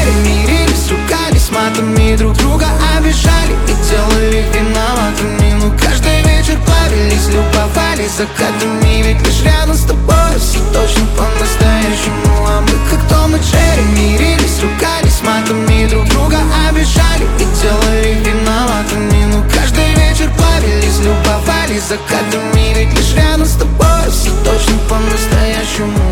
вечере мирились, ругались матами, друг друга обижали и делали виноватыми. Но каждый вечер плавились, любовались закатами, ведь лишь рядом с тобой все точно по-настоящему. А мы как Том и Джерри мирились, ругались матами, друг друга обижали и делали виноватыми. Но каждый вечер плавились, любовались закатами, ведь лишь рядом с тобой все точно по-настоящему.